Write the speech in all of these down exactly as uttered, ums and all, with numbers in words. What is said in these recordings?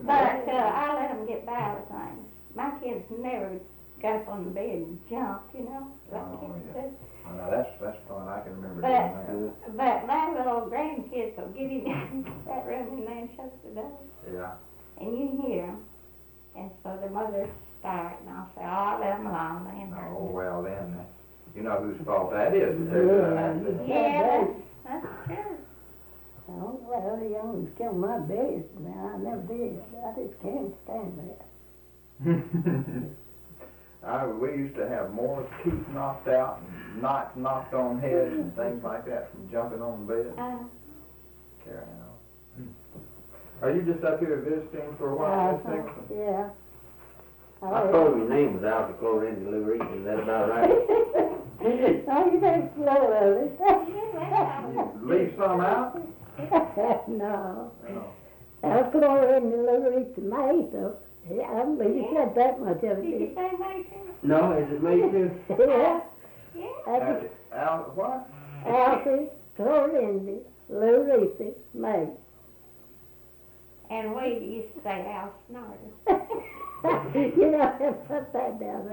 But uh, I let them get by with things. My kids never got up on the bed and jumped, you know, like Oh, kids yeah. do. Oh, now that's, that's fun, I can remember But, doing but my little grandkids will get in that room and they shut the door. that. Yeah. And you can hear them. And so the mothers start, and I'll say, oh, let them alone, they ain't hurt Oh, me. well then, that's- you know whose fault that is. Yeah. Yeah, that's, that's true. Oh, well, the young's killed my bed, man, I never did, I just can't stand that. I, we used to have more teeth knocked out and knots knocked on heads and things like that from jumping on the bed. Uh, Carrying on. Are you just up here visiting for a while, Miss Uh-huh, Nicholson? yeah. I told him your name was Alpha Chlorine Delivery, is that about right? Oh, you take slow, Ellie. Leave some out? No. No. I'll put all in the delivery tonight, though. Yeah, I don't believe you said that much of did you it. say Mason? No, is it me too? Yeah, Yeah. that's Al, Al, what? Alfie, Clorinda, Lou Reese, May. And we used to say Al Snorter. You know, I put that down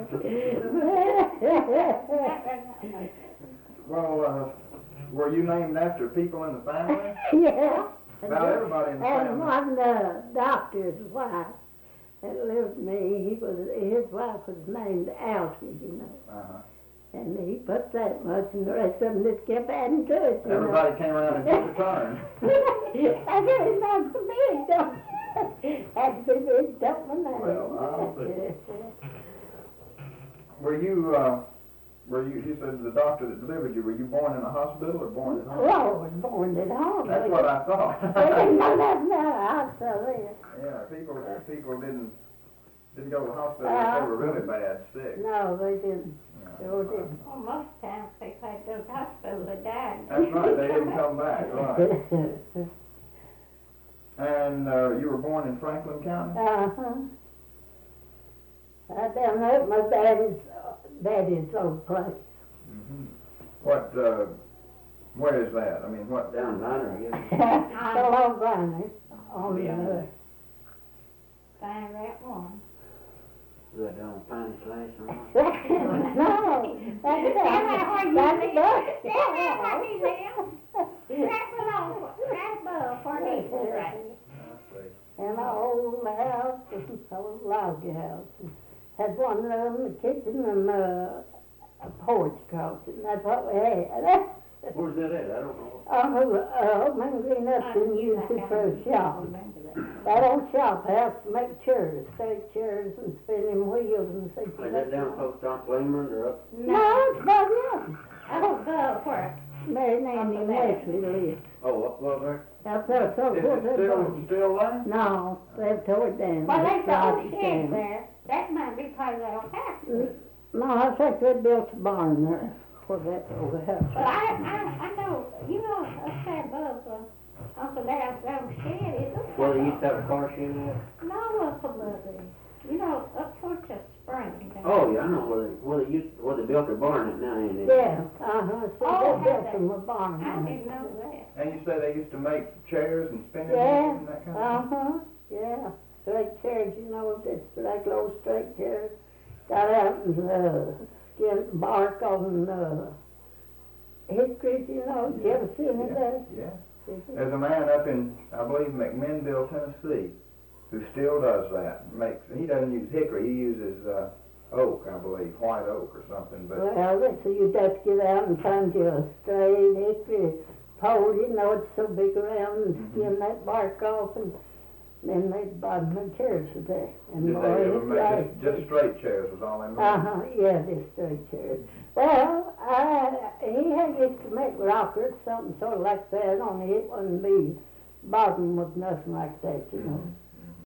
there. Well, uh, were you named after people in the family? Yeah. About everybody in the And family. one uh, doctor's wife that lived with me, he was, his wife was named Alfie, you know. Uh-huh. And he put that much, and the rest of them just kept adding to it, you Everybody came around and took a turn. know. I said, it's not so big, don't Had to be big, don't my name. Well, I'll Were you, uh, were you, you said the doctor that delivered you, were you born in a hospital or born at home? Well, I was born at home. That's what I thought. No, no, no, I'm sorry. Yeah, people, people didn't, didn't go to the hospital if they were really bad sick. No, they didn't. Yeah. Sure didn't. Well, most times they had to go to the hospital, they died. That's right, they didn't come back, right. And, uh, you were born in Franklin County? Uh-huh. I down there at my daddy's, daddy's old place. Mm-hmm. What, uh, where is that? I mean, what? Down Viner, I guess. The long Viner on the other. Find that one. Is that down Piney Slash or what? No, that's down, that's above. Right below, right above where he was right. And an old house, an old log house. Had one room, a kitchen, and uh, a porch across it, and that's what we had. Where's that at? I don't know. Oh, uh, Old Man Green Upton used it for a shop. That old shop house to make chairs, straight chairs and spinning wheels and things. Is that down post on Cleveland or up? No, it's about nothing. Oh, go where? Mary Nanny and Wesley lived. Oh, up above there? Up there, so Is close it to the still, bottom. still there? No, they've tore it down. Well, It's there's the old rotted shed down. there. That might be part of that old house. No, I think they built a barn there for that old house. Well, I, I, I know, you know, up there above, uh, Uncle Daryl's old shed, it looks Where they like used to have a car shed at? a- No, up above there. You know, up towards the spring. there. Oh, yeah, I know where they, where they used, where they built their barn at now, ain't it? Yeah, uh-huh, so Oh, they built have them a barn. I there. didn't know that. And you say they used to make chairs and spinning Yeah, wheels and that kind of thing? uh-huh, yeah. Straight chairs, you know, just like old straight chairs. Got out and, uh, skinned bark on, uh, hickories, you know, you ever seen it there? Yeah. There's a man up in, I believe, McMinnville, Tennessee, who still does that. Makes, he doesn't use hickory, he uses, uh, oak, I believe, white oak or something, but, Well, that's so you'd have to get out and find you a straight hickory pole, you know, it's so big around, and Mhm. skin that bark off, and then they bottom the chairs with that. And did boy, they ever it's make like- just, just straight chairs was all they made? Uh-huh, yeah, this straight chairs. Well, I, he had used to make rockers, something sort of like that, only it wouldn't be bottom with nothing like that, you know. Mhm.